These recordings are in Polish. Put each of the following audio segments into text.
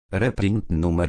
Reprint numer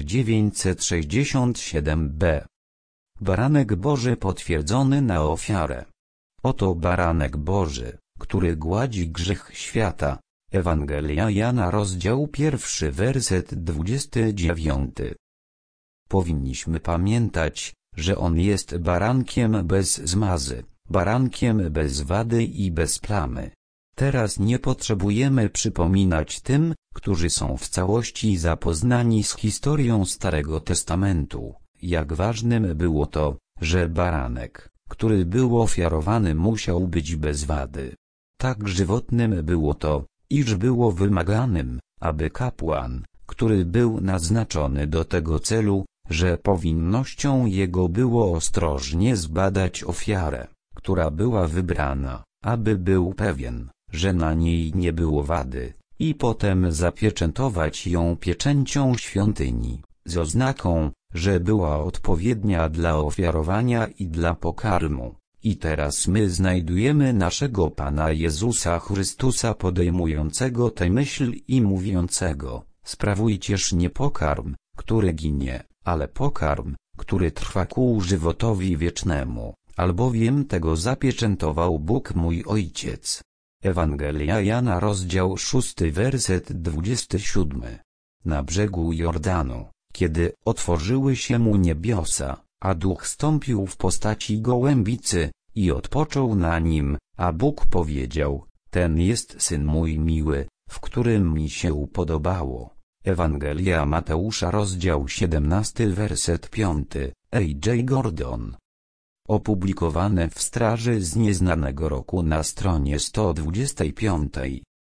967b. Baranek Boży potwierdzony na ofiarę. Oto baranek Boży, który gładzi grzech świata. Ewangelia Jana rozdział 1 werset 29. Powinniśmy pamiętać, że On jest barankiem bez zmazy, barankiem bez wady i bez plamy. Teraz nie potrzebujemy przypominać tym, którzy są w całości zapoznani z historią Starego Testamentu, jak ważnym było to, że baranek, który był ofiarowany, musiał być bez wady. Tak żywotnym było to, iż było wymaganym, aby kapłan, który był naznaczony do tego celu, że powinnością jego było ostrożnie zbadać ofiarę, która była wybrana, aby był pewien, że na niej nie było wady, i potem zapieczętować ją pieczęcią świątyni, z oznaką, że była odpowiednia dla ofiarowania i dla pokarmu. I teraz my znajdujemy naszego Pana Jezusa Chrystusa podejmującego tę myśl i mówiącego: sprawujcież nie pokarm, który ginie, ale pokarm, który trwa ku żywotowi wiecznemu, albowiem tego zapieczętował Bóg mój Ojciec. Ewangelia Jana rozdział 6 werset 27. Na brzegu Jordanu, kiedy otworzyły się mu niebiosa, a Duch stąpił w postaci gołębicy, i odpoczął na nim, a Bóg powiedział: ten jest Syn mój miły, w którym mi się upodobało. Ewangelia Mateusza rozdział 17 werset 5. A.J. Gordon. Opublikowane w Straży z Nieznanego Roku na stronie 125.